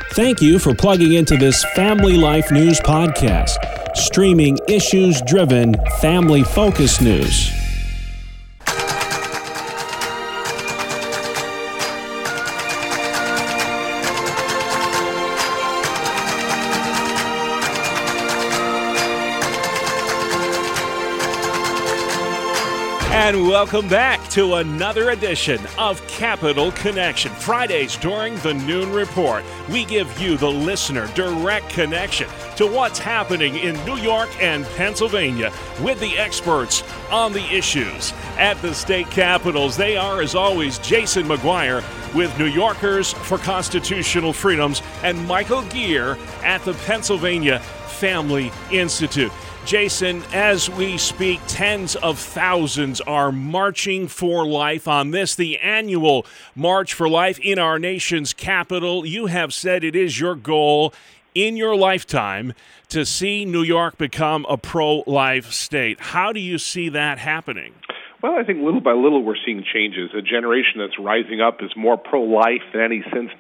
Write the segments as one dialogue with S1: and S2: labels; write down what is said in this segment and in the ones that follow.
S1: Thank you for plugging into this Family Life News podcast, streaming issues-driven, family-focused news. And welcome back to another edition of Capital Connection. Fridays during the Noon Report, we give you, the listener, direct connection to what's happening in New York and Pennsylvania with the experts on the issues at the state capitals. They are, as always, Jason McGuire with New Yorkers for Constitutional Freedoms and Michael Geer at the Pennsylvania Family Institute. Jason, as we speak, tens of thousands are marching for life on this, the annual March for Life in our nation's capital. You have said it is your goal in your lifetime to see New York become a pro-life state. How do you see that happening?
S2: Well, I think little by little we're seeing changes. A generation that's rising up is more pro-life than any since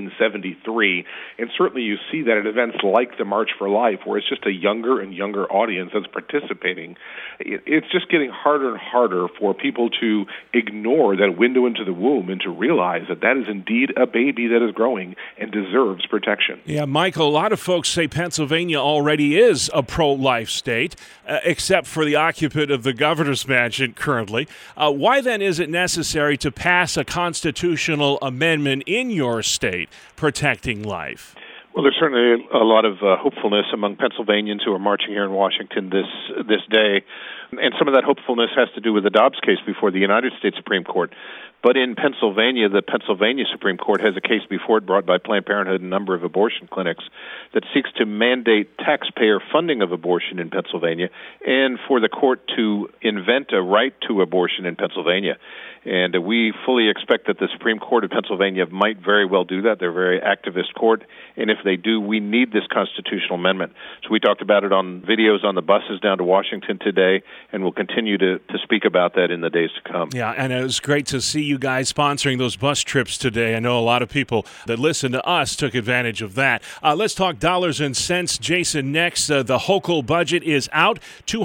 S2: 1973. And certainly you see that at events like the March for Life, where it's just a younger and younger audience that's participating. It's just getting harder and harder for people to ignore that window into the womb and to realize that that is indeed a baby that is growing and deserves protection.
S1: Yeah, Michael, a lot of folks say Pennsylvania already is a pro-life state, except for the occupant of the governor's mansion currently. Why then is it necessary to pass a constitutional amendment in your state protecting life?
S3: Well, there's certainly a lot of hopefulness among Pennsylvanians who are marching here in Washington this day, and some of that hopefulness has to do with the Dobbs case before the United States Supreme Court. But in Pennsylvania, the Pennsylvania Supreme Court has a case before it brought by Planned Parenthood and a number of abortion clinics that seeks to mandate taxpayer funding of abortion in Pennsylvania and for the court to invent a right to abortion in Pennsylvania. And we fully expect that the Supreme Court of Pennsylvania might very well do that. They're a very activist court, and if they do, we need this constitutional amendment. So we talked about it on videos on the buses down to Washington today, and we'll continue to speak about that in the days to come.
S1: Yeah, and it was great to see you guys sponsoring those bus trips today. I know a lot of people that listen to us took advantage of that. Let's talk dollars and cents. Jason, next, the Hochul budget is out,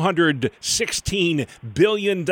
S1: $216 billion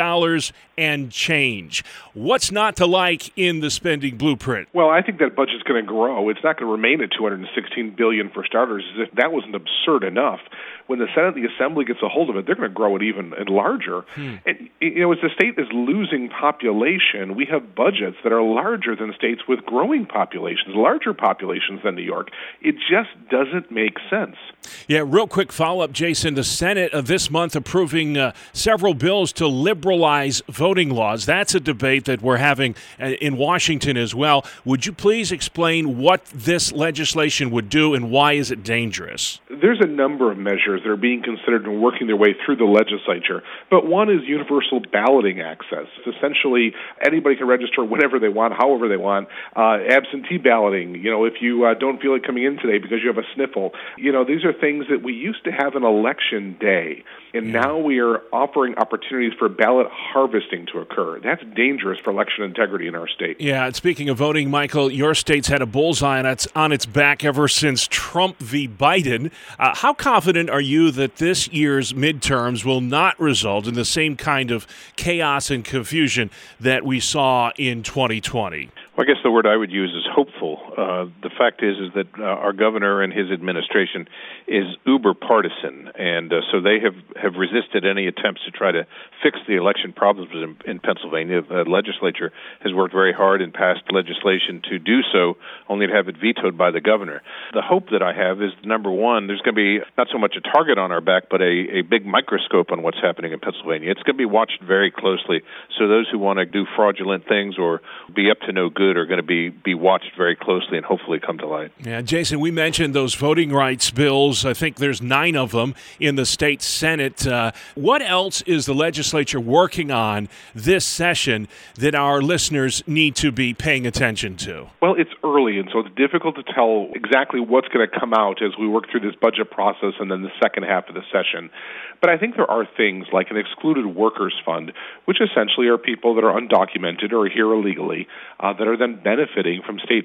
S1: and change. What's not to like in the spending blueprint?
S2: Well, I think that budget's going to grow. It's not going to remain at $216 billion for starters. As if that wasn't absurd enough. When the Senate and the Assembly gets a hold of it, they're going to grow it even larger. And, as the state is losing population, we have budgets that are larger than states with growing populations, larger populations than New York. It just doesn't make sense.
S1: Yeah, real quick follow-up, Jason. The Senate this month approving several bills to liberalize voting laws. That's a debate that we're having in Washington as well. Would you please explain what this legislation would do and why is it dangerous?
S2: There's a number of measures that are being considered and working their way through the legislature, but one is universal balloting access. Essentially, anybody can register whenever they want, however they want. Absentee balloting, if you don't feel like coming in today because you have a sniffle. These are things that we used to have an election day, and now we are offering opportunities for ballot harvesting to occur. That's dangerous for election integrity in our state.
S1: Yeah, and speaking of voting, Michael, your state's had a bullseye on its back ever since Trump v. Biden. How confident are you that this year's midterms will not result in the same kind of chaos and confusion that we saw in 2020?
S3: Well, I guess the word I would use is hopeful. The fact is that our governor and his administration is uber partisan, and so they have resisted any attempts to try to fix the election problems in Pennsylvania. The legislature has worked very hard and passed legislation to do so, only to have it vetoed by the governor. The hope that I have is, number one, there's going to be not so much a target on our back, but a big microscope on what's happening in Pennsylvania. It's going to be watched very closely, so those who want to do fraudulent things or be up to no good are going to be watched very closely and hopefully come to light.
S1: Yeah, Jason, we mentioned those voting rights bills. I think there's 9 of them in the state Senate. What else is the legislature working on this session that our listeners need to be paying attention to?
S2: Well, it's early, and so it's difficult to tell exactly what's going to come out as we work through this budget process and then the second half of the session. But I think there are things like an excluded workers fund, which essentially are people that are undocumented or here illegally that are then benefiting from state taxpayer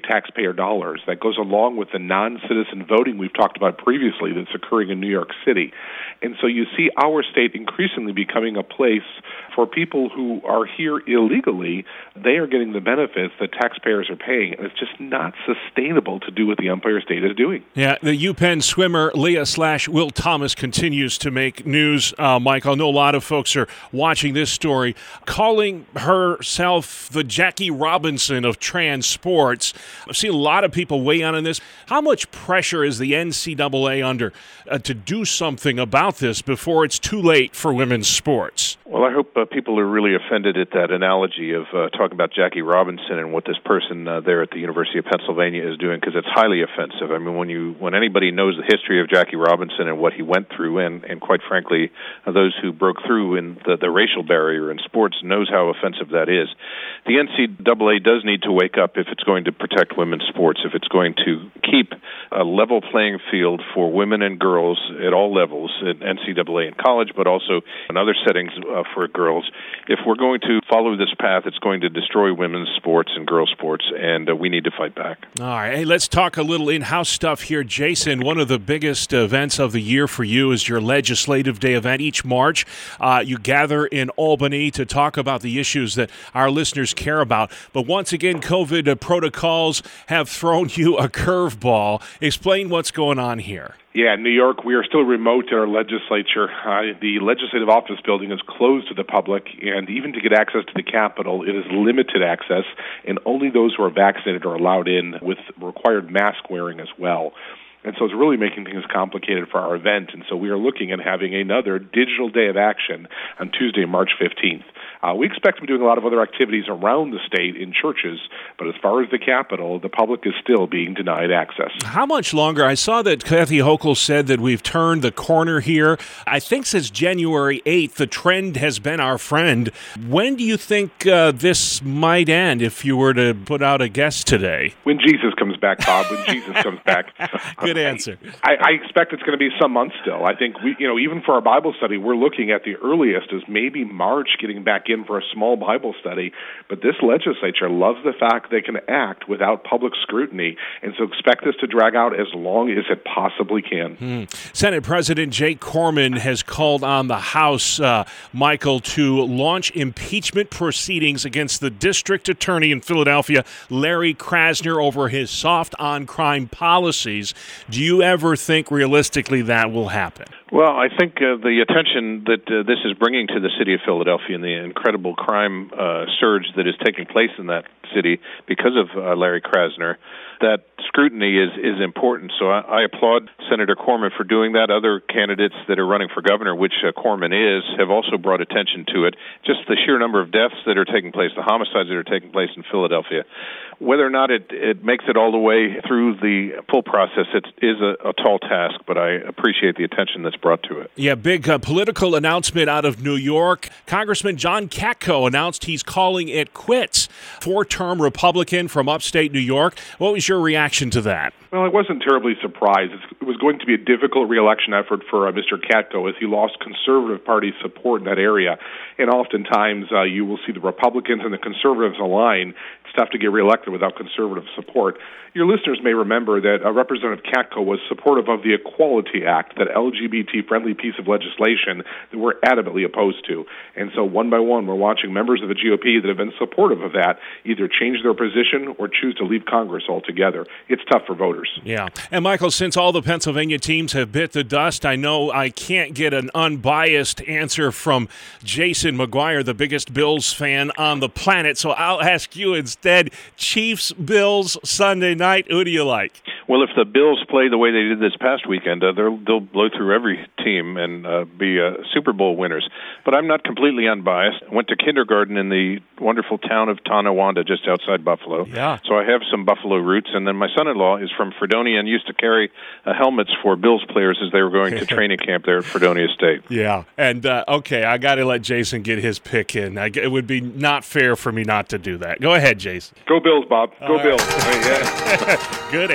S2: taxpayer dollars. That goes along with the non-citizen voting we've talked about previously that's occurring in New York City. And so you see our state increasingly becoming a place for people who are here illegally. They are getting the benefits that taxpayers are paying, and it's just not sustainable to do what the Empire State is doing.
S1: Yeah, the UPenn swimmer Leah/Will Thomas continues to make news, Michael. I know a lot of folks are watching this story, calling herself the Jackie Robinson of trans sports. I've seen a lot of people weigh in on this. How much pressure is the NCAA under to do something about this before it's too late for women's sports?
S3: Well, I hope people are really offended at that analogy of talking about Jackie Robinson and what this person there at the University of Pennsylvania is doing, because it's highly offensive. I mean, when anybody knows the history of Jackie Robinson and what he went through, and quite frankly, those who broke through in the racial barrier in sports knows how offensive that is. The NCAA does need to wake up if it's going to protect women's sports, if it's going to keep a level playing field for women and girls at all levels, at NCAA and college, but also in other settings for girls. If we're going to follow this path, it's going to destroy women's sports and girls' sports, and we need to fight back.
S1: All right. Hey, let's talk a little in-house stuff here. Jason, one of the biggest events of the year for you is your Legislative Day event. Each March, you gather in Albany to talk about the issues that our listeners care about. But once again, COVID protocols have thrown you a curveball. Explain what's going on here.
S2: Yeah, in New York, we are still remote at our legislature. The legislative office building is closed to the public, and even to get access to the Capitol, it is limited access, and only those who are vaccinated are allowed in with required mask wearing as well. And so it's really making things complicated for our event, and so we are looking at having another digital day of action on Tuesday, March 15th. We expect to be doing a lot of other activities around the state in churches, but as far as the Capitol, the public is still being denied access.
S1: How much longer? I saw that Kathy Hochul said that we've turned the corner here. I think since January 8th, the trend has been our friend. When do you think this might end, if you were to put out a guess today?
S2: When Jesus comes back, Bob, when Jesus comes back.
S1: Good answer.
S2: I expect it's going to be some months still. I think even for our Bible study, we're looking at the earliest as maybe March, getting back in for a small Bible study. But this legislature loves the fact they can act without public scrutiny, and so expect this to drag out as long as it possibly can.
S1: Senate President Jake Corman has called on the House, Michael, to launch impeachment proceedings against the district attorney in Philadelphia, Larry Krasner, over his soft-on-crime policies. Do you ever think realistically that will happen?
S3: Well, I think the attention that this is bringing to the city of Philadelphia and the incredible crime surge that is taking place in that city because of Larry Krasner, that scrutiny is important. So I applaud Senator Corman for doing that. Other candidates that are running for governor, which Corman is, have also brought attention to it. Just the sheer number of deaths that are taking place, the homicides that are taking place in Philadelphia. Whether or not it makes it all the way through the full process, it is a tall task, but I appreciate the attention that's brought to it.
S1: Yeah, big political announcement out of New York. Congressman John Katko announced he's calling it quits. Four-term Republican from upstate New York. What was your reaction to that?
S2: Well, I wasn't terribly surprised. It was going to be a difficult re-election effort for Mr. Katko as he lost Conservative Party support in that area. And oftentimes you will see the Republicans and the Conservatives align. It's tough to get reelected without Conservative support. Your listeners may remember that Representative Katko was supportive of the Equality Act, that LGBT-friendly piece of legislation that we're adamantly opposed to. And so one by one, we're watching members of the GOP that have been supportive of that either change their position or choose to leave Congress altogether. It's tough for voters.
S1: Yeah. And, Michael, since all the Pennsylvania teams have bit the dust, I know I can't get an unbiased answer from Jason McGuire, the biggest Bills fan on the planet, so I'll ask you instead, Chiefs, Bills, Sunday night, who do you like?
S3: Well, if the Bills play the way they did this past weekend, they'll blow through every team and be Super Bowl winners. But I'm not completely unbiased. I went to kindergarten in the wonderful town of Tonawanda, just outside Buffalo.
S1: Yeah.
S3: So I have some Buffalo roots. And then my son-in-law is from Fredonia and used to carry helmets for Bills players as they were going to training camp there at Fredonia State.
S1: Yeah. And, okay, I got to let Jason get his pick in. It would be not fair for me not to do that. Go ahead, Jason.
S2: Go Bills, Bob. Go Bills.
S1: Good answer.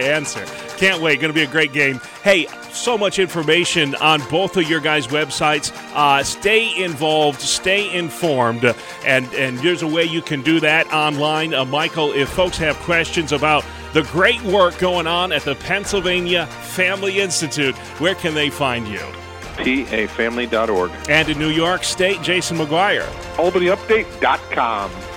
S1: there. Can't wait. Going to be a great game. Hey, so much information on both of your guys' websites. Stay involved, stay informed, and there's a way you can do that online. Michael, if folks have questions about the great work going on at the Pennsylvania Family Institute, where can they find you?
S3: PAFamily.org.
S1: And in New York State, Jason McGuire.
S2: AlbanyUpdate.com.